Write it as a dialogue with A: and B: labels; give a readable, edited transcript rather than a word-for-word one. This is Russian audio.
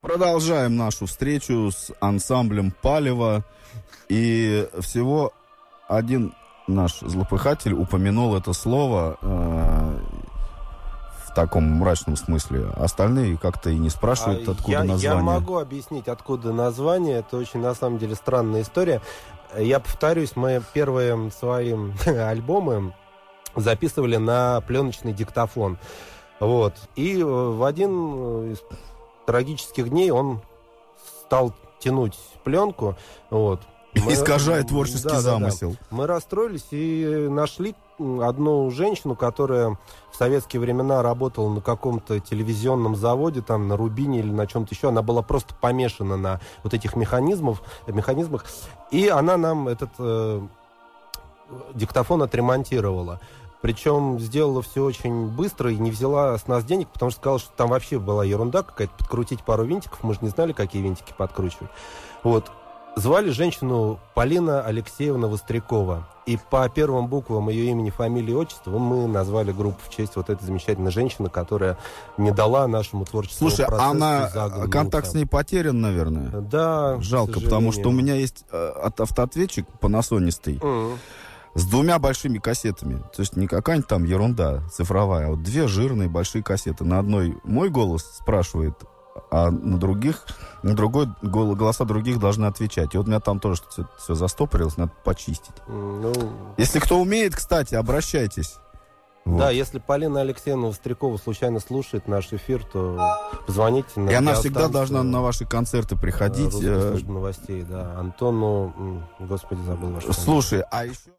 A: Продолжаем нашу встречу с ансамблем «Палево». И всего один наш злопыхатель упомянул это слово в таком мрачном смысле. Остальные как-то и не спрашивают, откуда название.
B: Я могу объяснить, откуда название. Это очень, на самом деле, странная история. Я повторюсь, мы первые свои альбомы записывали на пленочный диктофон. Вот. И в один из трагических дней он стал тянуть пленку. Вот.
A: Искажая творческий замысел.
B: Да. Мы расстроились и нашли одну женщину, которая в советские времена работала на каком-то телевизионном заводе, там на Рубине или на чем-то еще. Она была просто помешана на вот этих механизмах. И она нам этот диктофон отремонтировала. Причем сделала все очень быстро и не взяла с нас денег, потому что сказала, что там вообще была ерунда какая-то, подкрутить пару винтиков. Мы же не знали, какие винтики подкручивать. Вот. Звали женщину Полина Алексеевна Вострякова. И по первым буквам ее имени, фамилии, отчества мы назвали группу в честь вот этой замечательной женщины, которая не дала нашему творческому процессу.
A: Слушай, она, контакт с ней потерян, наверное?
B: Да.
A: Жалко, потому что у меня есть автоответчик панасонистый. С 2 большими кассетами. То есть не какая-нибудь там ерунда цифровая, а вот 2 жирные большие кассеты. На одной мой голос спрашивает, а на другой голоса других должны отвечать. И вот у меня там тоже все застопорилось, надо почистить. Если кто умеет, кстати, обращайтесь.
B: Вот. Да, если Полина Алексеевна Вострякова случайно слушает наш эфир, то позвоните на
A: И она всегда должна на ваши концерты приходить.
B: Русская служба новостей, да. Антону, господи, забыл ваше.
A: Слушай, а еще...